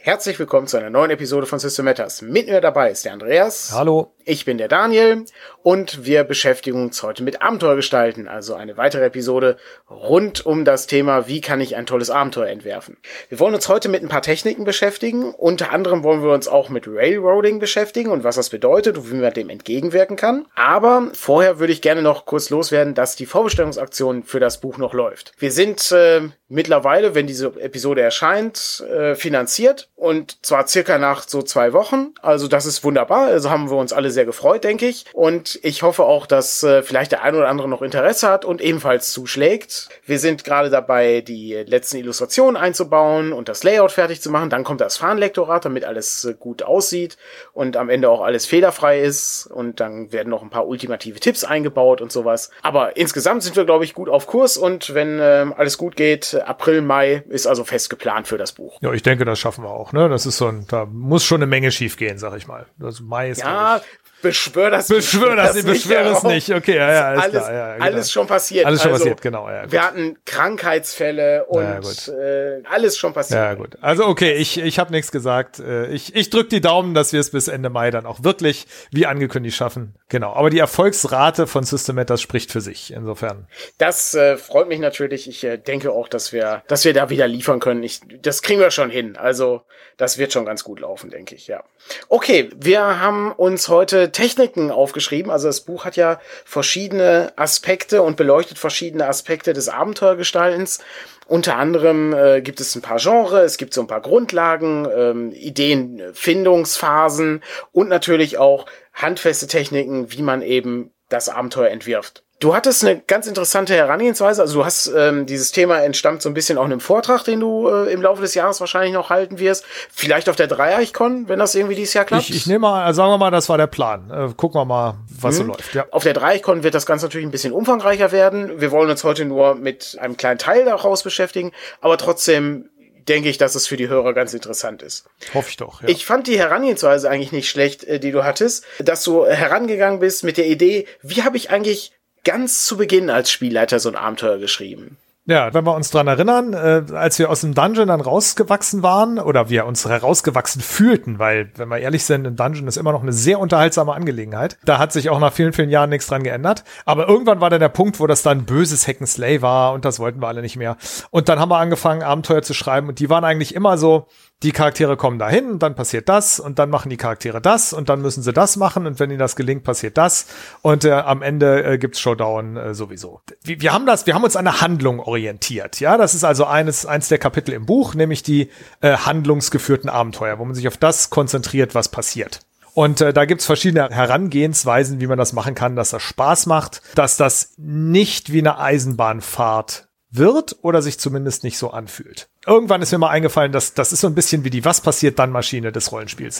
Herzlich willkommen zu einer neuen Episode von System Matters. Mit mir dabei ist der Andreas. Hallo. Ich bin der Daniel und wir beschäftigen uns heute mit Abenteuergestalten, also eine weitere Episode rund um das Thema, wie kann ich ein tolles Abenteuer entwerfen. Wir wollen uns heute mit ein paar Techniken beschäftigen. Unter anderem wollen wir uns auch mit Railroading beschäftigen und was das bedeutet und wie man dem entgegenwirken kann. Aber vorher würde ich gerne noch kurz loswerden, dass die Vorbestellungsaktion für das Buch noch läuft. Wir sind mittlerweile, wenn diese Episode erscheint, finanziert und zwar circa nach so 2 Wochen. Also das ist wunderbar. Also haben wir uns alle sehr gefreut, denke ich. Und ich hoffe auch, dass vielleicht der ein oder andere noch Interesse hat und ebenfalls zuschlägt. Wir sind gerade dabei, die letzten Illustrationen einzubauen und das Layout fertig zu machen. Dann kommt das Fahnenlektorat, damit alles gut aussieht und am Ende auch alles fehlerfrei ist. Und dann werden noch ein paar ultimative Tipps eingebaut und sowas. Aber insgesamt sind wir, glaube ich, gut auf Kurs. Und wenn alles gut geht, April, Mai ist also fest geplant für das Buch. Ja, ich denke, das schaffen wir auch. Ne? Das ist da muss schon eine Menge schief gehen, sag ich mal. Das Mai ist ja. Beschwör das nicht. Okay, ja, alles klar. Ja, genau. Alles schon passiert. Alles schon passiert, genau. Ja, wir hatten Krankheitsfälle und alles schon passiert. Ja, gut. Also okay, ich habe nichts gesagt. Ich drück die Daumen, dass wir es bis Ende Mai dann auch wirklich, wie angekündigt, schaffen. Genau. Aber die Erfolgsrate von System Matters spricht für sich. Insofern. Das freut mich natürlich. Ich denke auch, dass wir da wieder liefern können. Das kriegen wir schon hin. Also das wird schon ganz gut laufen, denke ich, ja. Okay, wir haben uns heute Techniken aufgeschrieben. Also das Buch hat ja verschiedene Aspekte und beleuchtet verschiedene Aspekte des Abenteuergestaltens. Unter anderem gibt es ein paar Genres, es gibt so ein paar Grundlagen, Ideenfindungsphasen und natürlich auch handfeste Techniken, wie man eben das Abenteuer entwirft. Du hattest eine ganz interessante Herangehensweise, also du hast dieses Thema entstammt so ein bisschen auch einem Vortrag, den du im Laufe des Jahres wahrscheinlich noch halten wirst. Vielleicht auf der Dreieichkon, wenn das irgendwie dieses Jahr klappt. Ich nehme mal, sagen wir mal, das war der Plan. Gucken wir mal, was so läuft. Ja. Auf der Dreieichkon wird das Ganze natürlich ein bisschen umfangreicher werden. Wir wollen uns heute nur mit einem kleinen Teil daraus beschäftigen, aber trotzdem denke ich, dass es für die Hörer ganz interessant ist. Hoffe ich doch, ja. Ich fand die Herangehensweise eigentlich nicht schlecht, die du hattest, dass du herangegangen bist mit der Idee, wie habe ich eigentlich ganz zu Beginn als Spielleiter so ein Abenteuer geschrieben? Ja, wenn wir uns dran erinnern, als wir aus dem Dungeon dann rausgewachsen waren oder wir uns herausgewachsen fühlten, weil, wenn wir ehrlich sind, ein Dungeon ist immer noch eine sehr unterhaltsame Angelegenheit. Da hat sich auch nach vielen, vielen Jahren nichts dran geändert. Aber irgendwann war dann der Punkt, wo das dann böses Hack and Slay war und das wollten wir alle nicht mehr. Und dann haben wir angefangen, Abenteuer zu schreiben und die waren eigentlich immer so, die Charaktere kommen dahin und dann passiert das und dann machen die Charaktere das und dann müssen sie das machen und wenn ihnen das gelingt, passiert das und am Ende gibt's Showdown sowieso. Wir haben uns an eine Handlung orientiert, ja, das ist also eins der Kapitel im Buch, nämlich die handlungsgeführten Abenteuer, wo man sich auf das konzentriert, was passiert. Und da gibt's verschiedene Herangehensweisen, wie man das machen kann, dass das Spaß macht, dass das nicht wie eine Eisenbahnfahrt wird oder sich zumindest nicht so anfühlt. Irgendwann ist mir mal eingefallen, dass das ist so ein bisschen wie die Was-passiert-dann-Maschine des Rollenspiels.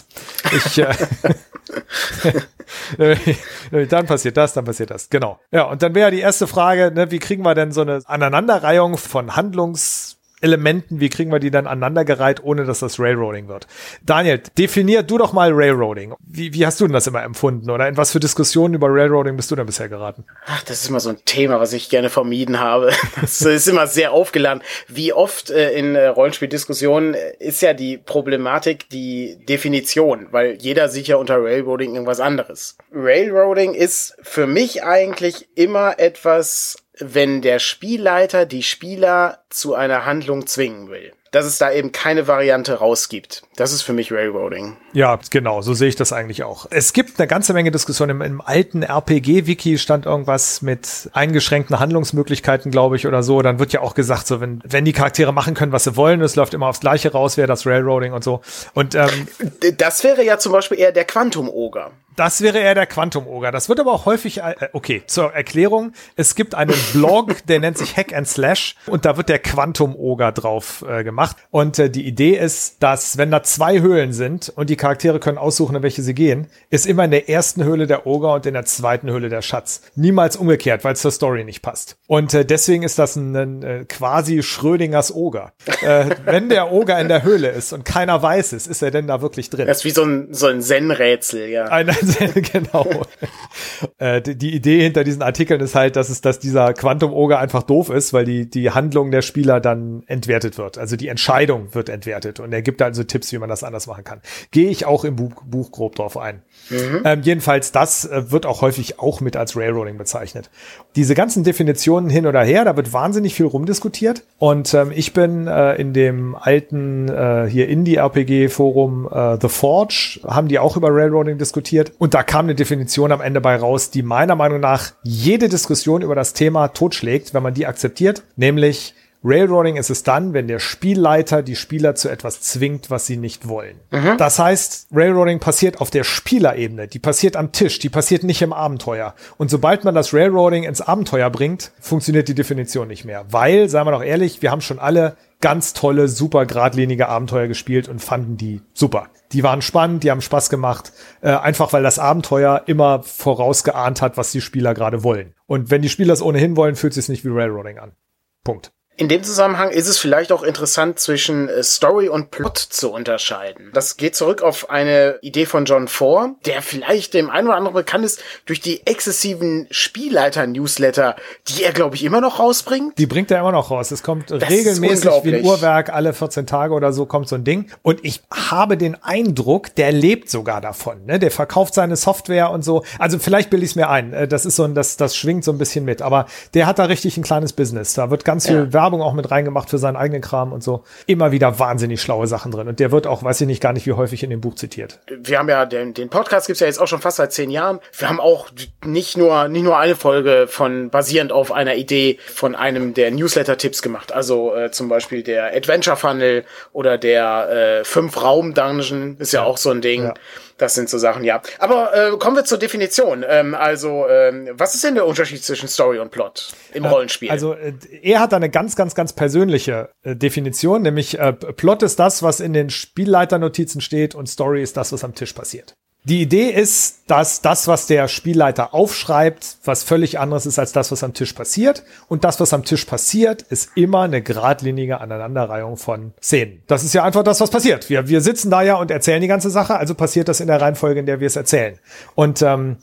Dann passiert das, genau. Ja, und dann wäre die erste Frage, ne, wie kriegen wir denn so eine Aneinanderreihung von Handlungselementen, wie kriegen wir die dann aneinandergereiht, ohne dass das Railroading wird? Daniel, definier du doch mal Railroading. Wie hast du denn das immer empfunden? Oder in was für Diskussionen über Railroading bist du denn bisher geraten? Ach, das ist immer so ein Thema, was ich gerne vermieden habe. Das ist immer sehr aufgeladen. Wie oft in Rollenspieldiskussionen ist ja die Problematik die Definition, weil jeder sieht ja unter Railroading irgendwas anderes. Railroading ist für mich eigentlich immer etwas, wenn der Spielleiter die Spieler zu einer Handlung zwingen will. Dass es da eben keine Variante rausgibt. Das ist für mich Railroading. Ja, genau, so sehe ich das eigentlich auch. Es gibt eine ganze Menge Diskussionen. Im alten RPG-Wiki stand irgendwas mit eingeschränkten Handlungsmöglichkeiten, glaube ich, oder so. Dann wird ja auch gesagt, so wenn die Charaktere machen können, was sie wollen, es läuft immer aufs Gleiche raus, wäre das Railroading und so. Und das wäre ja zum Beispiel eher der Quantum-Ogre. Das wäre eher der Quantum-Ogre. Das wird aber auch häufig, okay, zur Erklärung, es gibt einen Blog, der nennt sich Hack and Slash und da wird der Quantum-Ogre drauf gemacht. Und die Idee ist, dass wenn da 2 Höhlen sind und die Charaktere können aussuchen, in welche sie gehen, ist immer in der ersten Höhle der Ogre und in der zweiten Höhle der Schatz. Niemals umgekehrt, weil es zur Story nicht passt. Und deswegen ist das ein quasi Schrödingers Ogre. Wenn der Ogre in der Höhle ist und keiner weiß es, ist er denn da wirklich drin? Das ist wie so ein Zen-Rätsel, ja. Genau. Die Idee hinter diesen Artikeln ist halt, dass dieser Quantum Ogre einfach doof ist, weil die Handlung der Spieler dann entwertet wird. Also die Entscheidung wird entwertet. Und er gibt also Tipps, wie man das anders machen kann. Gehe ich auch im Buch grob drauf ein. Jedenfalls, das wird auch häufig auch mit als Railroading bezeichnet. Diese ganzen Definitionen hin oder her, da wird wahnsinnig viel rumdiskutiert. Und ich bin in dem alten hier Indie-RPG-Forum The Forge, haben die auch über Railroading diskutiert. Und da kam eine Definition am Ende bei raus, die meiner Meinung nach jede Diskussion über das Thema totschlägt, wenn man die akzeptiert. Nämlich Railroading ist es dann, wenn der Spielleiter die Spieler zu etwas zwingt, was sie nicht wollen. Das heißt, Railroading passiert auf der Spielerebene, die passiert am Tisch, die passiert nicht im Abenteuer. Und sobald man das Railroading ins Abenteuer bringt, funktioniert die Definition nicht mehr. Weil, seien wir doch ehrlich, wir haben schon alle ganz tolle, super geradlinige Abenteuer gespielt und fanden die super. Die waren spannend, die haben Spaß gemacht, einfach weil das Abenteuer immer vorausgeahnt hat, was die Spieler gerade wollen. Und wenn die Spieler es ohnehin wollen, fühlt es sich nicht wie Railroading an. Punkt. In dem Zusammenhang ist es vielleicht auch interessant, zwischen Story und Plot zu unterscheiden. Das geht zurück auf eine Idee von John Fore, der vielleicht dem einen oder anderen bekannt ist durch die exzessiven Spielleiter-Newsletter, die er, glaube ich, immer noch rausbringt. Die bringt er immer noch raus. Es kommt regelmäßig wie ein Uhrwerk, alle 14 Tage oder so kommt so ein Ding. Und ich habe den Eindruck, der lebt sogar davon. Ne? Der verkauft seine Software und so. Also vielleicht bilde ich es mir ein. Das ist so das schwingt so ein bisschen mit. Aber der hat da richtig ein kleines Business. Da wird ganz viel Werbung auch mit reingemacht für seinen eigenen Kram und so. Immer wieder wahnsinnig schlaue Sachen drin. Und der wird auch, weiß ich nicht, gar nicht wie häufig in dem Buch zitiert. Wir haben ja den Podcast gibt's ja jetzt auch schon fast seit 10 Jahren. Wir haben auch nicht nur eine Folge basierend auf einer Idee von einem der Newsletter-Tipps gemacht. Also zum Beispiel der Adventure Funnel oder der 5-Raum-Dungeon ist ja auch so ein Ding. Ja. Das sind so Sachen, ja. Aber kommen wir zur Definition. Was ist denn der Unterschied zwischen Story und Plot im Rollenspiel? Also er hat da eine ganz, ganz, ganz persönliche Definition, nämlich Plot ist das, was in den Spielleiternotizen steht und Story ist das, was am Tisch passiert. Die Idee ist, dass das, was der Spielleiter aufschreibt, was völlig anderes ist als das, was am Tisch passiert. Und das, was am Tisch passiert, ist immer eine geradlinige Aneinanderreihung von Szenen. Das ist ja einfach das, was passiert. Wir sitzen da ja und erzählen die ganze Sache, also passiert das in der Reihenfolge, in der wir es erzählen. Und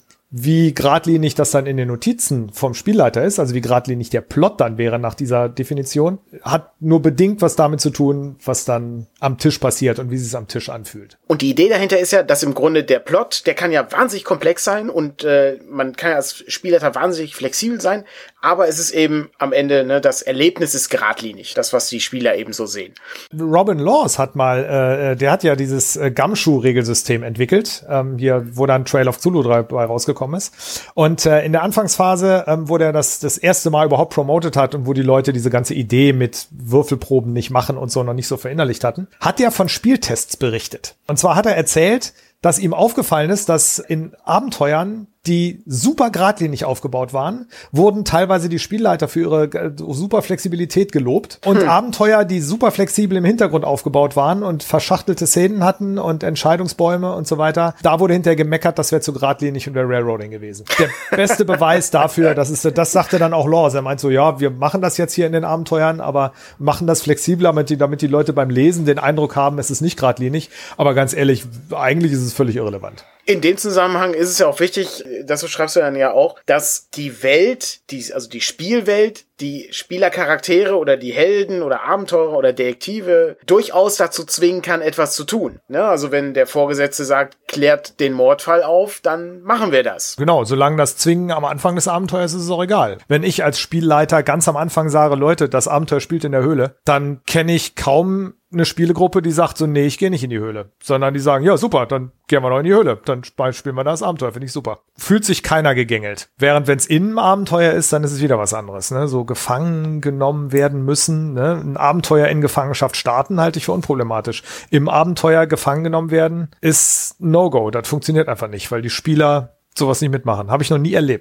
wie geradlinig das dann in den Notizen vom Spielleiter ist, also wie geradlinig der Plot dann wäre nach dieser Definition, hat nur bedingt was damit zu tun, was dann am Tisch passiert und wie es sich am Tisch anfühlt. Und die Idee dahinter ist ja, dass im Grunde der Plot, der kann ja wahnsinnig komplex sein und man kann ja als Spielleiter wahnsinnig flexibel sein, aber es ist eben am Ende, ne, das Erlebnis ist geradlinig, das, was die Spieler eben so sehen. Robin Laws hat mal, der hat ja dieses Gumshoe-Regelsystem entwickelt, hier, wo dann Trail of Cthulhu dabei rausgekommen ist. Und in der Anfangsphase, wo der das erste Mal überhaupt promotet hat und wo die Leute diese ganze Idee mit Würfelproben nicht machen und so noch nicht so verinnerlicht hatten, hat er von Spieltests berichtet. Und zwar hat er erzählt, dass ihm aufgefallen ist, dass in Abenteuern, die super geradlinig aufgebaut waren, wurden teilweise die Spielleiter für ihre super Flexibilität gelobt. Und Abenteuer, die super flexibel im Hintergrund aufgebaut waren und verschachtelte Szenen hatten und Entscheidungsbäume und so weiter, da wurde hinterher gemeckert, das wäre zu geradlinig und wäre Railroading gewesen. Der beste Beweis dafür, das sagte dann auch Laws. Er meint so, ja, wir machen das jetzt hier in den Abenteuern, aber machen das flexibler, damit die Leute beim Lesen den Eindruck haben, es ist nicht geradlinig. Aber ganz ehrlich, eigentlich ist es völlig irrelevant. In dem Zusammenhang ist es ja auch wichtig, das schreibst du dann ja auch, dass die Welt, also die Spielwelt, die Spielercharaktere oder die Helden oder Abenteurer oder Detektive durchaus dazu zwingen kann, etwas zu tun. Ne? Also wenn der Vorgesetzte sagt, klärt den Mordfall auf, dann machen wir das. Genau, solange das Zwingen am Anfang des Abenteuers ist es auch egal. Wenn ich als Spielleiter ganz am Anfang sage, Leute, das Abenteuer spielt in der Höhle, dann kenne ich kaum eine Spielegruppe, die sagt so, nee, ich gehe nicht in die Höhle. Sondern die sagen, ja, super, dann gehen wir doch in die Höhle. Dann spielen wir das Abenteuer, finde ich super. Fühlt sich keiner gegängelt. Während wenn es im Abenteuer ist, dann ist es wieder was anderes. Ne? So gefangen genommen werden müssen. Ne? Ein Abenteuer in Gefangenschaft starten halte ich für unproblematisch. Im Abenteuer gefangen genommen werden ist No-Go. Das funktioniert einfach nicht, weil die Spieler sowas nicht mitmachen. Habe ich noch nie erlebt.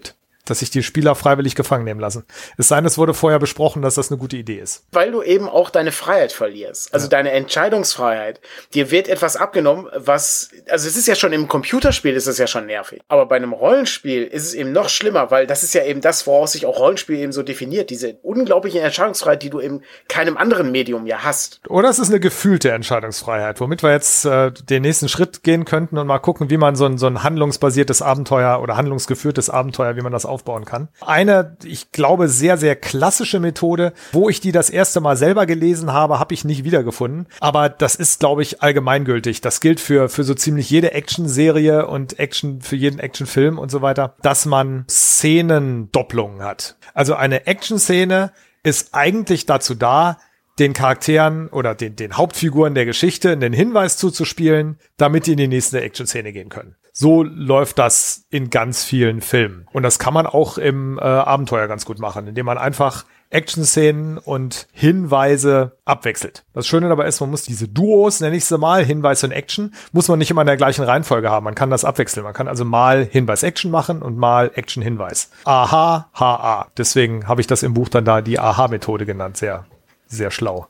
dass sich die Spieler freiwillig gefangen nehmen lassen. Es sei denn, es wurde vorher besprochen, dass das eine gute Idee ist. Weil du eben auch deine Freiheit verlierst, also deine Entscheidungsfreiheit. Dir wird etwas abgenommen, also es ist ja schon im Computerspiel ist es ja schon nervig. Aber bei einem Rollenspiel ist es eben noch schlimmer, weil das ist ja eben das, woraus sich auch Rollenspiel eben so definiert. Diese unglaubliche Entscheidungsfreiheit, die du in keinem anderen Medium ja hast. Oder es ist eine gefühlte Entscheidungsfreiheit, womit wir jetzt den nächsten Schritt gehen könnten und mal gucken, wie man so ein handlungsbasiertes Abenteuer oder handlungsgeführtes Abenteuer, wie man das aufbauen kann. Eine, ich glaube, sehr, sehr klassische Methode, wo ich die das erste Mal selber gelesen habe, habe ich nicht wiedergefunden. Aber das ist, glaube ich, allgemeingültig. Das gilt für so ziemlich jede Action-Serie und für jeden Action-Film und so weiter, dass man Szenendopplungen hat. Also eine Action-Szene ist eigentlich dazu da, den Charakteren oder den Hauptfiguren der Geschichte einen Hinweis zuzuspielen, damit die in die nächste Action-Szene gehen können. So läuft das in ganz vielen Filmen. Und das kann man auch im Abenteuer ganz gut machen, indem man einfach Action-Szenen und Hinweise abwechselt. Das Schöne dabei ist, man muss diese Duos, nenne ich sie mal, Hinweis und Action, muss man nicht immer in der gleichen Reihenfolge haben. Man kann das abwechseln. Man kann also mal Hinweis-Action machen und mal Action-Hinweis. Aha, HA. Deswegen habe ich das im Buch dann da die Aha-Methode genannt. Sehr, sehr schlau.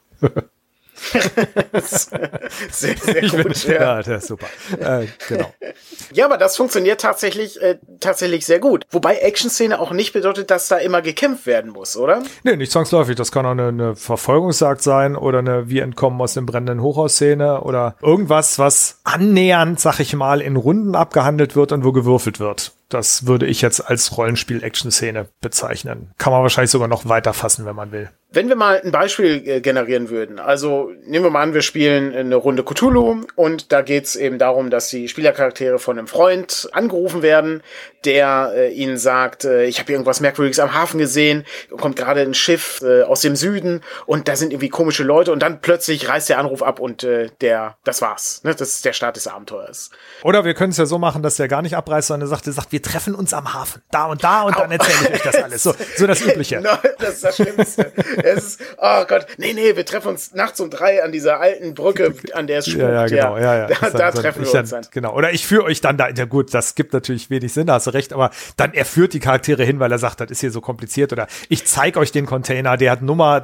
Sehr, sehr gut. Ja, das ist super. Genau. Ja, aber das funktioniert tatsächlich sehr gut. Wobei Action-Szene auch nicht bedeutet, dass da immer gekämpft werden muss, oder? Nee, nicht zwangsläufig. Das kann auch eine Verfolgungsjagd sein oder eine Wir entkommen aus dem brennenden Hochhaus-Szene oder irgendwas, was annähernd, sag ich mal, in Runden abgehandelt wird und wo gewürfelt wird. Das würde ich jetzt als Rollenspiel-Action-Szene bezeichnen. Kann man wahrscheinlich sogar noch weiter fassen, wenn man will. Wenn wir mal ein Beispiel generieren würden, also nehmen wir mal an, wir spielen eine Runde Cthulhu und da geht's eben darum, dass die Spielercharaktere von einem Freund angerufen werden, der ihnen sagt, ich habe irgendwas Merkwürdiges am Hafen gesehen, kommt gerade ein Schiff aus dem Süden und da sind irgendwie komische Leute und dann plötzlich reißt der Anruf ab und das war's. Ne? Das ist der Start des Abenteuers. Oder wir können es ja so machen, dass der gar nicht abreißt, sondern er sagt, wir treffen uns am Hafen. Da und dann erzähle ich euch das alles. So das Übliche. No, das ist das Schlimmste. Es ist, oh Gott, nee, wir treffen uns nachts um 3 an dieser alten Brücke, an der es spukt. Ja, genau. Ja. Da treffen wir uns dann. Genau. Oder ich führe euch dann da, ja gut, das gibt natürlich wenig Sinn, da hast du recht, aber dann er führt die Charaktere hin, weil er sagt, das ist hier so kompliziert oder ich zeige euch den Container, der hat Nummer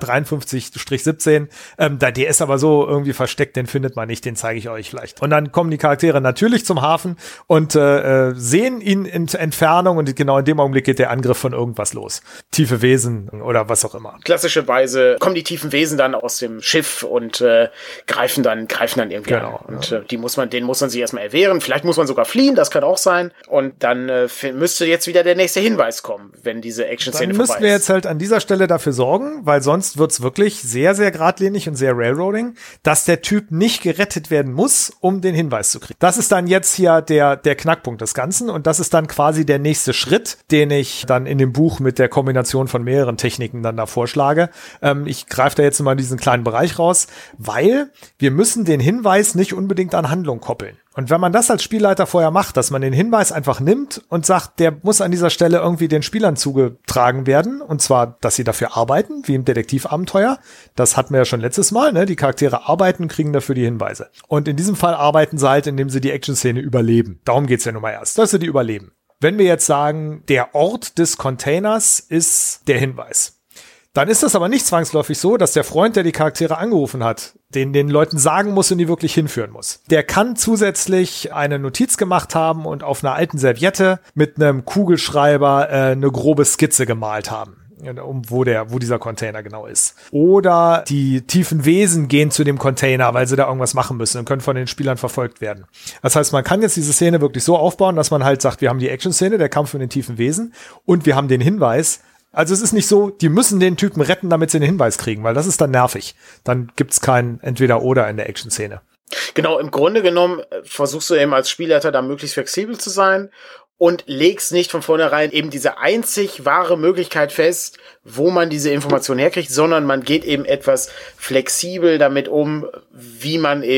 53-17, der ist aber so irgendwie versteckt, den findet man nicht, den zeige ich euch vielleicht. Und dann kommen die Charaktere natürlich zum Hafen und sehen ihn in Entfernung und genau in dem Augenblick geht der Angriff von irgendwas los. Tiefe Wesen oder was auch immer. Klassischerweise kommen die tiefen Wesen dann aus dem Schiff und greifen dann irgendwie an. Und denen muss man sich erstmal erwehren. Vielleicht muss man sogar fliehen, das kann auch sein. Und dann müsste jetzt wieder der nächste Hinweis kommen, wenn diese Action-Szene vorbei ist. Dann müssten wir jetzt halt an dieser Stelle dafür sorgen, weil sonst wird's wirklich sehr, sehr geradlinig und sehr Railroading, dass der Typ nicht gerettet werden muss, um den Hinweis zu kriegen. Das ist dann jetzt hier der Knackpunkt des Ganzen und das ist dann quasi der nächste Schritt, den ich dann in dem Buch mit der Kombination von mehreren Techniken dann da vorschlage. Ich greife da jetzt mal diesen kleinen Bereich raus, weil wir müssen den Hinweis nicht unbedingt an Handlung koppeln. Und wenn man das als Spielleiter vorher macht, dass man den Hinweis einfach nimmt und sagt, der muss an dieser Stelle irgendwie den Spielern zugetragen werden, und zwar, dass sie dafür arbeiten, wie im Detektivabenteuer. Das hatten wir ja schon letztes Mal, ne? Die Charaktere arbeiten, kriegen dafür die Hinweise. Und in diesem Fall arbeiten sie halt, indem sie die Action-Szene überleben. Darum geht's ja nun mal erst, dass sie die überleben. Wenn wir jetzt sagen, der Ort des Containers ist der Hinweis, dann ist das aber nicht zwangsläufig so, dass der Freund, der die Charaktere angerufen hat, den Leuten sagen muss und die wirklich hinführen muss. Der kann zusätzlich eine Notiz gemacht haben und auf einer alten Serviette mit einem Kugelschreiber eine grobe Skizze gemalt haben, wo dieser Container genau ist. Oder die tiefen Wesen gehen zu dem Container, weil sie da irgendwas machen müssen und können von den Spielern verfolgt werden. Das heißt, man kann jetzt diese Szene wirklich so aufbauen, dass man halt sagt, wir haben die Action-Szene, der Kampf mit den tiefen Wesen und wir haben den Hinweis. Also es ist nicht so, die müssen den Typen retten, damit sie den Hinweis kriegen, weil das ist dann nervig. Dann gibt's kein Entweder-Oder in der Action-Szene. Genau, im Grunde genommen versuchst du eben als Spielleiter da möglichst flexibel zu sein und legst nicht von vornherein eben diese einzig wahre Möglichkeit fest, wo man diese Information herkriegt, sondern man geht eben etwas flexibel damit um, wie man eben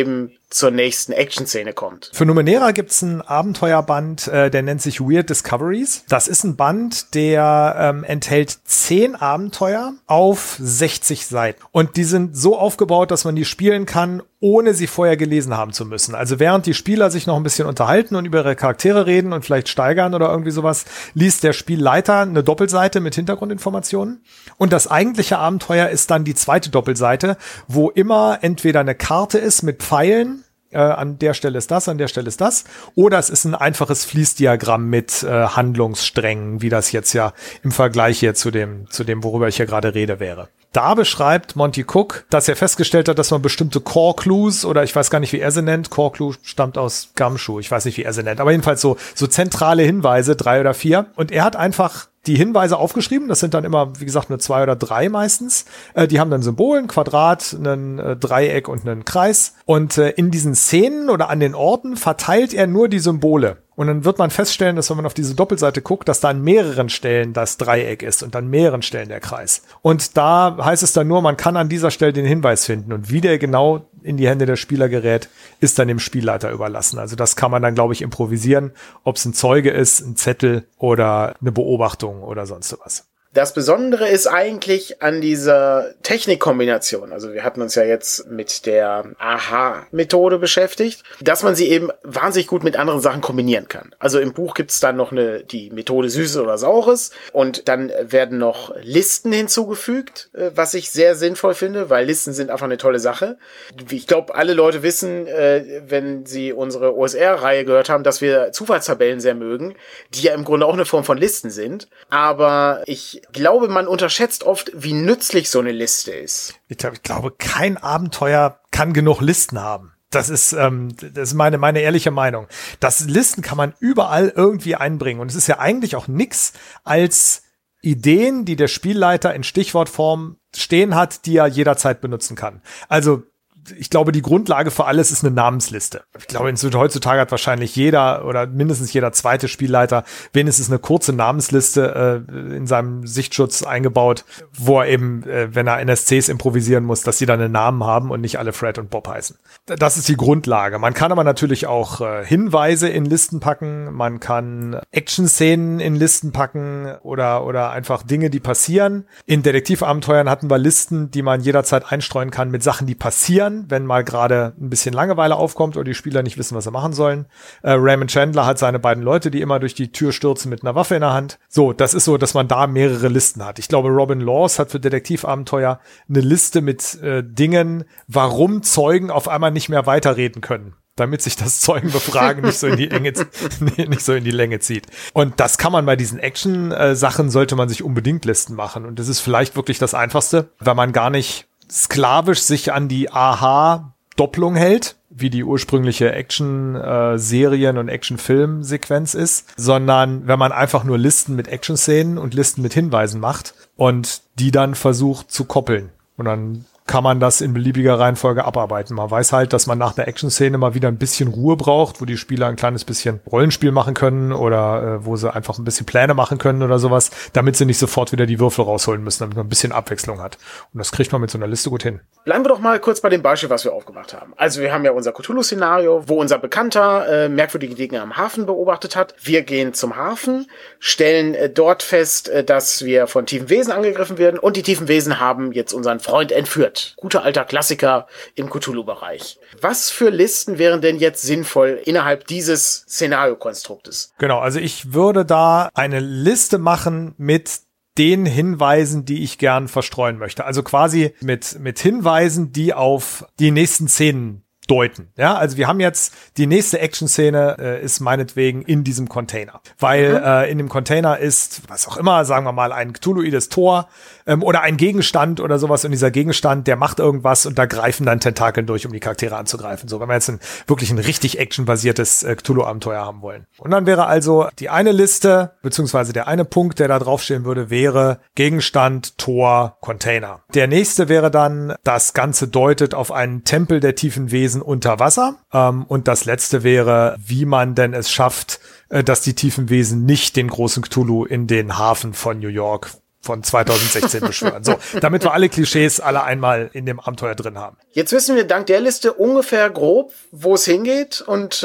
zur nächsten Action-Szene kommt. Für Numenera gibt's einen Abenteuerband, der nennt sich Weird Discoveries. Das ist ein Band, der enthält 10 Abenteuer auf 60 Seiten. Und die sind so aufgebaut, dass man die spielen kann, ohne sie vorher gelesen haben zu müssen. Also während die Spieler sich noch ein bisschen unterhalten und über ihre Charaktere reden und vielleicht steigern oder irgendwie sowas, liest der Spielleiter eine Doppelseite mit Hintergrundinformationen. Und das eigentliche Abenteuer ist dann die zweite Doppelseite, wo immer entweder eine Karte ist mit Pfeilen, an der Stelle ist das, an der Stelle ist das. Oder es ist ein einfaches Fließdiagramm mit Handlungssträngen, wie das jetzt ja im Vergleich hier zu dem, worüber ich hier gerade rede, wäre. Da beschreibt Monty Cook, dass er festgestellt hat, dass man bestimmte Core Clues, oder ich weiß gar nicht, wie er sie nennt, Core Clue stammt aus Gumshoe, ich weiß nicht, wie er sie nennt, aber jedenfalls so zentrale Hinweise, 3 oder 4. Und er hat einfach die Hinweise aufgeschrieben, das sind dann immer, wie gesagt, nur 2 oder 3 meistens. Die haben dann Symbol, ein Quadrat, ein Dreieck und einen Kreis. Und in diesen Szenen oder an den Orten verteilt er nur die Symbole. Und dann wird man feststellen, dass wenn man auf diese Doppelseite guckt, dass da an mehreren Stellen das Dreieck ist und an mehreren Stellen der Kreis. Und da heißt es dann nur, man kann an dieser Stelle den Hinweis finden. Und wie der genau in die Hände der Spieler gerät, ist dann dem Spielleiter überlassen. Also das kann man dann, glaube ich, improvisieren, ob es ein Zeuge ist, ein Zettel oder eine Beobachtung oder sonst was. Das Besondere ist eigentlich an dieser Technikkombination, also wir hatten uns ja jetzt mit der AHA-Methode beschäftigt, dass man sie eben wahnsinnig gut mit anderen Sachen kombinieren kann. Also im Buch gibt's dann noch die Methode Süßes oder Saures und dann werden noch Listen hinzugefügt, was ich sehr sinnvoll finde, weil Listen sind einfach eine tolle Sache. Ich glaube, alle Leute wissen, wenn sie unsere OSR-Reihe gehört haben, dass wir Zufallstabellen sehr mögen, die ja im Grunde auch eine Form von Listen sind, aber ich glaube, man unterschätzt oft, wie nützlich so eine Liste ist. Ich glaube, kein Abenteuer kann genug Listen haben. Das ist meine ehrliche Meinung. Listen kann man überall irgendwie einbringen. Und es ist ja eigentlich auch nix als Ideen, die der Spielleiter in Stichwortform stehen hat, die er jederzeit benutzen kann. Also ich glaube, die Grundlage für alles ist eine Namensliste. Ich glaube, heutzutage hat wahrscheinlich jeder oder mindestens jeder zweite Spielleiter wenigstens eine kurze Namensliste in seinem Sichtschutz eingebaut, wo er eben, wenn er NSCs improvisieren muss, dass sie dann einen Namen haben und nicht alle Fred und Bob heißen. Das ist die Grundlage. Man kann aber natürlich auch Hinweise in Listen packen, man kann Action-Szenen in Listen packen oder einfach Dinge, die passieren. In Detektivabenteuern hatten wir Listen, die man jederzeit einstreuen kann mit Sachen, die passieren, wenn mal gerade ein bisschen Langeweile aufkommt oder die Spieler nicht wissen, was sie machen sollen. Raymond Chandler hat seine beiden Leute, die immer durch die Tür stürzen mit einer Waffe in der Hand. So, das ist so, dass man da mehrere Listen hat. Ich glaube, Robin Laws hat für Detektivabenteuer eine Liste mit Dingen, warum Zeugen auf einmal nicht mehr weiterreden können, damit sich das Zeugenbefragen nicht so in die Länge zieht. Und das kann man bei diesen Action-Sachen, sollte man sich unbedingt Listen machen. Und das ist vielleicht wirklich das Einfachste, weil man gar nicht sklavisch sich an die AHA-Doppelung hält, wie die ursprüngliche Action-Serien- und Action-Film-Sequenz ist, sondern wenn man einfach nur Listen mit Action-Szenen und Listen mit Hinweisen macht und die dann versucht zu koppeln. Und dann kann man das in beliebiger Reihenfolge abarbeiten. Man weiß halt, dass man nach der Action-Szene mal wieder ein bisschen Ruhe braucht, wo die Spieler ein kleines bisschen Rollenspiel machen können oder wo sie einfach ein bisschen Pläne machen können oder sowas, damit sie nicht sofort wieder die Würfel rausholen müssen, damit man ein bisschen Abwechslung hat. Und das kriegt man mit so einer Liste gut hin. Bleiben wir doch mal kurz bei dem Beispiel, was wir aufgemacht haben. Also wir haben ja unser Cthulhu-Szenario, wo unser Bekannter merkwürdige Dinge am Hafen beobachtet hat. Wir gehen zum Hafen, stellen dort fest, dass wir von tiefen Wesen angegriffen werden und die tiefen Wesen haben jetzt unseren Freund entführt. Guter alter Klassiker im Cthulhu-Bereich. Was für Listen wären denn jetzt sinnvoll innerhalb dieses Szenariokonstruktes? Genau, also ich würde da eine Liste machen mit den Hinweisen, die ich gern verstreuen möchte. Also quasi mit Hinweisen, die auf die nächsten Szenen deuten. Ja, also wir haben jetzt die nächste Action-Szene ist meinetwegen in diesem Container. Weil in dem Container ist, was auch immer, sagen wir mal, ein Cthulhuides Tor oder ein Gegenstand oder sowas. Und dieser Gegenstand, der macht irgendwas und da greifen dann Tentakeln durch, um die Charaktere anzugreifen. So, wenn wir jetzt wirklich ein richtig actionbasiertes Cthulhu-Abenteuer haben wollen. Und dann wäre also die eine Liste, beziehungsweise der eine Punkt, der da draufstehen würde, wäre Gegenstand, Tor, Container. Der nächste wäre dann, das Ganze deutet auf einen Tempel der tiefen Wesen unter Wasser. Und das letzte wäre, wie man denn es schafft, dass die tiefen Wesen nicht den großen Cthulhu in den Hafen von New York von 2016 beschwören. So, damit wir alle Klischees alle einmal in dem Abenteuer drin haben. Jetzt wissen wir dank der Liste ungefähr grob, wo es hingeht und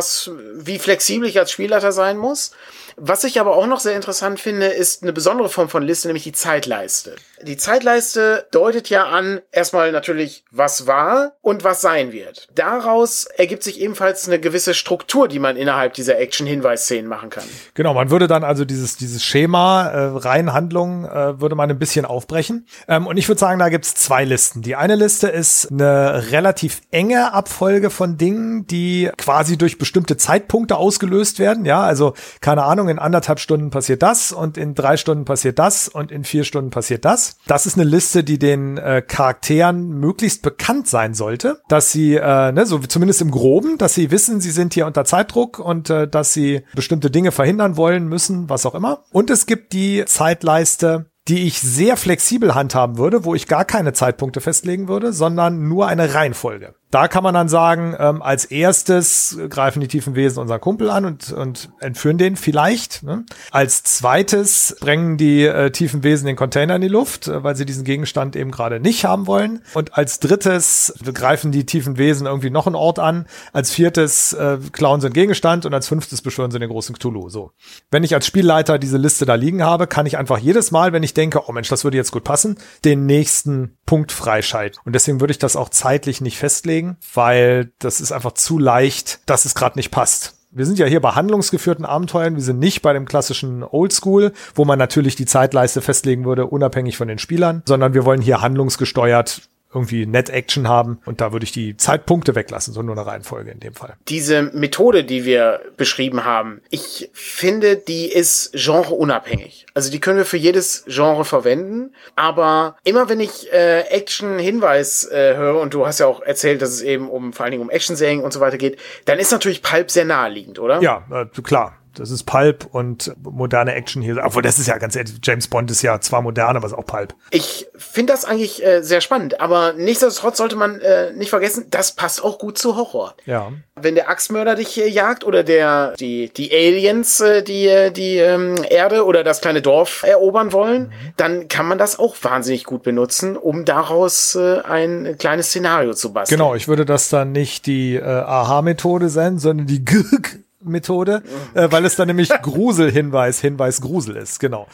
wie flexibel ich als Spielleiter sein muss. Was ich aber auch noch sehr interessant finde, ist eine besondere Form von Liste, nämlich die Zeitleiste. Die Zeitleiste deutet ja an, erstmal natürlich, was war und was sein wird. Daraus ergibt sich ebenfalls eine gewisse Struktur, die man innerhalb dieser Action-Hinweis-Szenen machen kann. Genau, man würde dann also dieses Schema, Reihenhandlung, würde man ein bisschen aufbrechen. Und ich würde sagen, da gibt's 2 Listen. Die eine Liste ist eine relativ enge Abfolge von Dingen, die quasi durch bestimmte Zeitpunkte ausgelöst werden. Ja, also keine Ahnung, in 1,5 Stunden passiert das und in 3 Stunden passiert das und in 4 Stunden passiert das. Das ist eine Liste, die den Charakteren möglichst bekannt sein sollte, dass sie, so zumindest im Groben, dass sie wissen, sie sind hier unter Zeitdruck und dass sie bestimmte Dinge verhindern wollen, müssen, was auch immer. Und es gibt die Zeitleiste, die ich sehr flexibel handhaben würde, wo ich gar keine Zeitpunkte festlegen würde, sondern nur eine Reihenfolge. Da kann man dann sagen, als erstes greifen die tiefen Wesen unseren Kumpel an und entführen den vielleicht. Ne? Als zweites bringen die tiefen Wesen den Container in die Luft, weil sie diesen Gegenstand eben gerade nicht haben wollen. Und als drittes greifen die tiefen Wesen irgendwie noch einen Ort an. Als viertes klauen sie einen Gegenstand und als fünftes beschwören sie den großen Cthulhu. So. Wenn ich als Spielleiter diese Liste da liegen habe, kann ich einfach jedes Mal, wenn ich denke, oh Mensch, das würde jetzt gut passen, den nächsten Punkt freischalten. Und deswegen würde ich das auch zeitlich nicht festlegen, weil das ist einfach zu leicht, dass es gerade nicht passt. Wir sind ja hier bei handlungsgeführten Abenteuern, wir sind nicht bei dem klassischen Oldschool, wo man natürlich die Zeitleiste festlegen würde, unabhängig von den Spielern, sondern wir wollen hier handlungsgesteuert irgendwie Net-Action haben und da würde ich die Zeitpunkte weglassen, so nur eine Reihenfolge in dem Fall. Diese Methode, die wir beschrieben haben, ich finde, die ist genreunabhängig. Also die können wir für jedes Genre verwenden, aber immer wenn ich Action-Hinweis höre, und du hast ja auch erzählt, dass es eben vor allen Dingen um Action-Serien und so weiter geht, dann ist natürlich Pulp sehr naheliegend, oder? Ja, klar. Das ist Pulp und moderne Action hier. Obwohl, das ist ja ganz ehrlich, James Bond ist ja zwar modern, aber ist auch Pulp. Ich finde das eigentlich sehr spannend, aber nichtsdestotrotz sollte man nicht vergessen, das passt auch gut zu Horror. Ja. Wenn der Axtmörder dich jagt oder die Aliens die Erde oder das kleine Dorf erobern wollen, dann kann man das auch wahnsinnig gut benutzen, um daraus ein kleines Szenario zu basteln. Genau, ich würde das dann nicht die Aha-Methode sein, sondern die Methode, weil es dann nämlich Grusel-Hinweis Grusel ist, genau.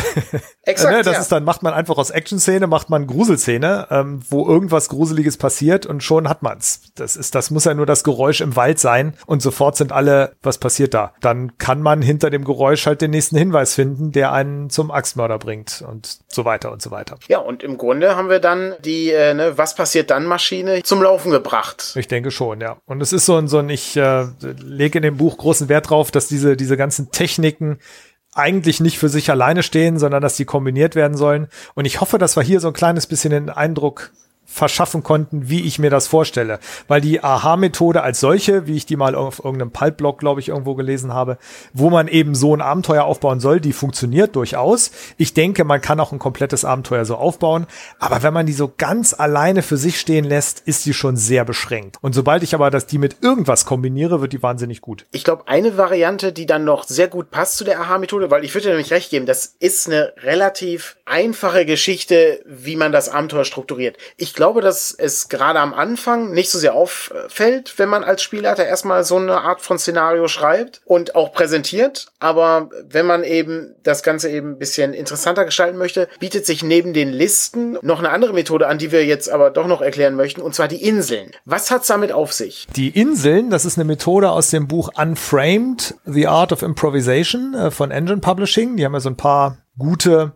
Exakt, das ist dann, macht man einfach aus Action-Szene, macht man Gruselszene, wo irgendwas Gruseliges passiert und schon hat man's. Das muss ja nur das Geräusch im Wald sein und sofort sind alle, was passiert da? Dann kann man hinter dem Geräusch halt den nächsten Hinweis finden, der einen zum Axtmörder bringt und so weiter und so weiter. Ja, und im Grunde haben wir dann die Was passiert dann Maschine zum Laufen gebracht. Ich denke schon, ja. Und es ist so ein ich lege in dem Buch großen Wert drauf, dass diese ganzen Techniken eigentlich nicht für sich alleine stehen, sondern dass die kombiniert werden sollen. Und ich hoffe, dass wir hier so ein kleines bisschen den Eindruck verschaffen konnten, wie ich mir das vorstelle. Weil die Aha-Methode als solche, wie ich die mal auf irgendeinem Pulp-Blog, glaube ich, irgendwo gelesen habe, wo man eben so ein Abenteuer aufbauen soll, die funktioniert durchaus. Ich denke, man kann auch ein komplettes Abenteuer so aufbauen. Aber wenn man die so ganz alleine für sich stehen lässt, ist die schon sehr beschränkt. Und sobald ich aber die mit irgendwas kombiniere, wird die wahnsinnig gut. Ich glaube, eine Variante, die dann noch sehr gut passt zu der Aha-Methode, weil ich würde dir nämlich recht geben, das ist eine relativ einfache Geschichte, wie man das Abenteuer strukturiert. Ich glaube, dass es gerade am Anfang nicht so sehr auffällt, wenn man als Spielleiter erstmal so eine Art von Szenario schreibt und auch präsentiert. Aber wenn man eben das Ganze eben ein bisschen interessanter gestalten möchte, bietet sich neben den Listen noch eine andere Methode an, die wir jetzt aber doch noch erklären möchten, und zwar die Inseln. Was hat's damit auf sich? Die Inseln, das ist eine Methode aus dem Buch Unframed, The Art of Improvisation von Engine Publishing. Die haben ja so ein paar gute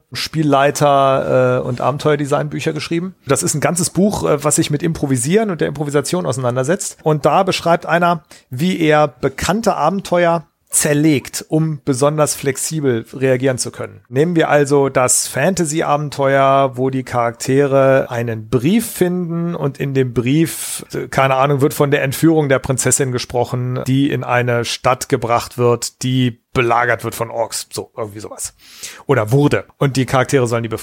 Spielleiter und Abenteuerdesign-Bücher geschrieben. Das ist ein ganzes Buch, was sich mit Improvisieren und der Improvisation auseinandersetzt. Und da beschreibt einer, wie er bekannte Abenteuer zerlegt, um besonders flexibel reagieren zu können. Nehmen wir also das Fantasy-Abenteuer, wo die Charaktere einen Brief finden und in dem Brief, keine Ahnung, wird von der Entführung der Prinzessin gesprochen, die in eine Stadt gebracht wird, die belagert wird von Orks, so irgendwie sowas. Oder wurde. Und die Charaktere sollen die befreien.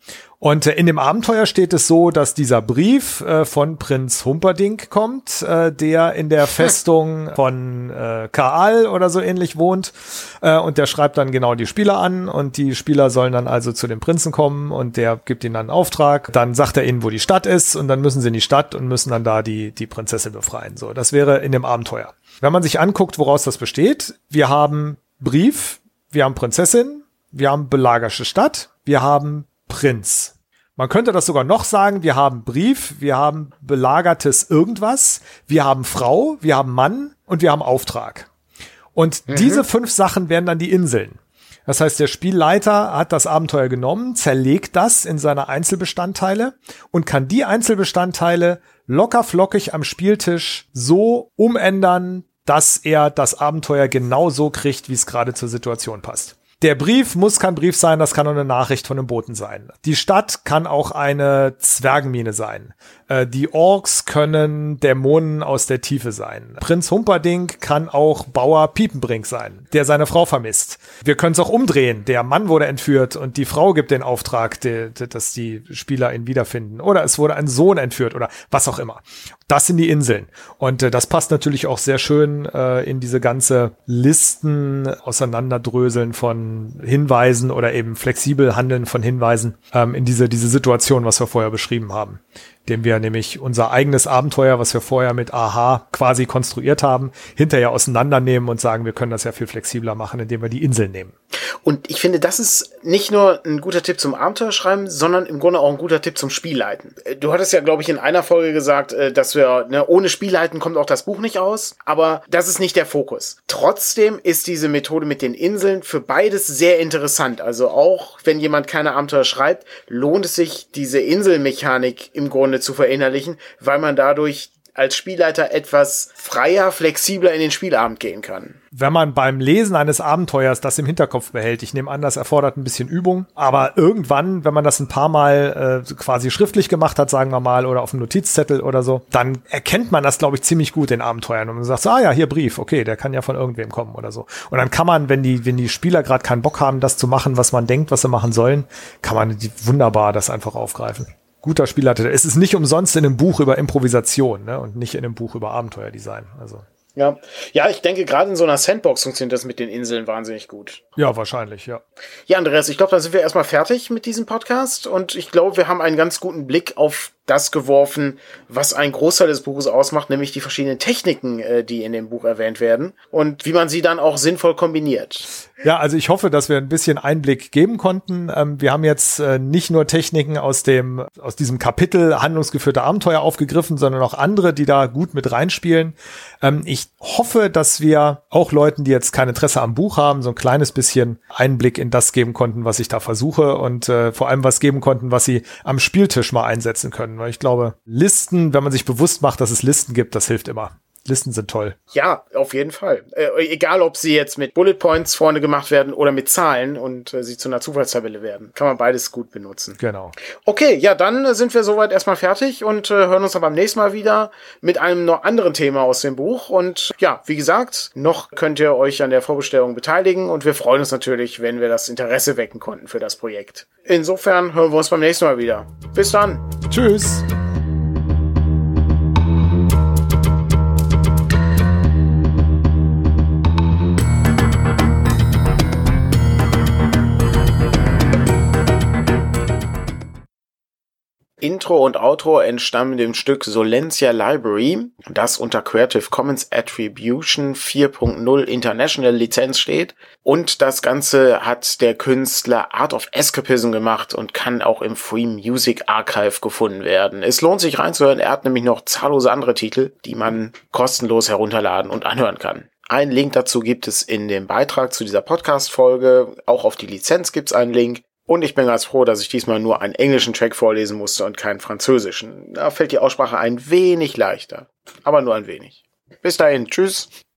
Und in dem Abenteuer steht es so, dass dieser Brief von Prinz Humperdinck kommt, der in der Festung von Kaal oder so ähnlich wohnt. Und der schreibt dann genau die Spieler an und die Spieler sollen dann also zu dem Prinzen kommen und der gibt ihnen dann einen Auftrag. Dann sagt er ihnen, wo die Stadt ist und dann müssen sie in die Stadt und müssen dann da die Prinzessin befreien. So, das wäre in dem Abenteuer. Wenn man sich anguckt, woraus das besteht, wir haben Brief, wir haben Prinzessin, wir haben belagerte Stadt, wir haben Prinz. Man könnte das sogar noch sagen, wir haben Brief, wir haben belagertes irgendwas, wir haben Frau, wir haben Mann und wir haben Auftrag. Und diese 5 Sachen wären dann die Inseln. Das heißt, der Spielleiter hat das Abenteuer genommen, zerlegt das in seine Einzelbestandteile und kann die Einzelbestandteile locker flockig am Spieltisch so umändern, dass er das Abenteuer genau so kriegt, wie es gerade zur Situation passt. Der Brief muss kein Brief sein, das kann auch eine Nachricht von einem Boten sein. Die Stadt kann auch eine Zwergenmine sein. Die Orks können Dämonen aus der Tiefe sein. Prinz Humperdinck kann auch Bauer Piepenbrink sein, der seine Frau vermisst. Wir können es auch umdrehen. Der Mann wurde entführt und die Frau gibt den Auftrag, dass die Spieler ihn wiederfinden. Oder es wurde ein Sohn entführt oder was auch immer. Das sind die Inseln. Und das passt natürlich auch sehr schön in diese ganze Listen auseinanderdröseln von Hinweisen oder eben flexibel handeln von Hinweisen in diese Situation, was wir vorher beschrieben haben. Dem wir nämlich unser eigenes Abenteuer, was wir vorher mit Aha quasi konstruiert haben, hinterher auseinandernehmen und sagen, wir können das ja viel flexibler machen, indem wir die Inseln nehmen. Und ich finde, das ist nicht nur ein guter Tipp zum Abenteuerschreiben, sondern im Grunde auch ein guter Tipp zum Spielleiten. Du hattest ja, glaube ich, in einer Folge gesagt, dass wir, ohne Spielleiten kommt auch das Buch nicht aus, aber das ist nicht der Fokus. Trotzdem ist diese Methode mit den Inseln für beides sehr interessant. Also auch, wenn jemand keine Abenteuer schreibt, lohnt es sich, diese Inselmechanik im Grunde zu verinnerlichen, weil man dadurch als Spielleiter etwas freier, flexibler in den Spielabend gehen kann. Wenn man beim Lesen eines Abenteuers das im Hinterkopf behält, ich nehme an, das erfordert ein bisschen Übung, aber irgendwann, wenn man das ein paar Mal quasi schriftlich gemacht hat, sagen wir mal, oder auf einem Notizzettel oder so, dann erkennt man das, glaube ich, ziemlich gut in Abenteuern und man sagt, hier Brief, okay, der kann ja von irgendwem kommen oder so. Und dann kann man, wenn die Spieler gerade keinen Bock haben, das zu machen, was man denkt, was sie machen sollen, kann man wunderbar das einfach aufgreifen. Guter Spielleiter. Es ist nicht umsonst in einem Buch über Improvisation, ne, und nicht in einem Buch über Abenteuerdesign. Also. Ja, ich denke, gerade in so einer Sandbox funktioniert das mit den Inseln wahnsinnig gut. Ja, wahrscheinlich, ja. Ja, Andreas, ich glaube, dann sind wir erstmal fertig mit diesem Podcast und ich glaube, wir haben einen ganz guten Blick auf das geworfen, was einen Großteil des Buches ausmacht, nämlich die verschiedenen Techniken, die in dem Buch erwähnt werden und wie man sie dann auch sinnvoll kombiniert. Ja, also ich hoffe, dass wir ein bisschen Einblick geben konnten. Wir haben jetzt nicht nur Techniken aus diesem Kapitel handlungsgeführte Abenteuer aufgegriffen, sondern auch andere, die da gut mit reinspielen. Ich hoffe, dass wir auch Leuten, die jetzt kein Interesse am Buch haben, so ein kleines bisschen Einblick in das geben konnten, was ich da versuche und vor allem was geben konnten, was sie am Spieltisch mal einsetzen können. Weil ich glaube, Listen, wenn man sich bewusst macht, dass es Listen gibt, das hilft immer. Listen sind toll. Ja, auf jeden Fall. Egal, ob sie jetzt mit Bullet Points vorne gemacht werden oder mit Zahlen und sie zu einer Zufallstabelle werden. Kann man beides gut benutzen. Genau. Okay, ja, dann sind wir soweit erstmal fertig und hören uns dann beim nächsten Mal wieder mit einem noch anderen Thema aus dem Buch. Und ja, wie gesagt, noch könnt ihr euch an der Vorbestellung beteiligen und wir freuen uns natürlich, wenn wir das Interesse wecken konnten für das Projekt. Insofern hören wir uns beim nächsten Mal wieder. Bis dann. Tschüss. Intro und Outro entstammen dem Stück Solentia Library, das unter Creative Commons Attribution 4.0 International Lizenz steht. Und das Ganze hat der Künstler Art of Escapism gemacht und kann auch im Free Music Archive gefunden werden. Es lohnt sich reinzuhören, er hat nämlich noch zahllose andere Titel, die man kostenlos herunterladen und anhören kann. Einen Link dazu gibt es in dem Beitrag zu dieser Podcast-Folge. Auch auf die Lizenz gibt es einen Link. Und ich bin ganz froh, dass ich diesmal nur einen englischen Track vorlesen musste und keinen französischen. Da fällt die Aussprache ein wenig leichter. Aber nur ein wenig. Bis dahin. Tschüss.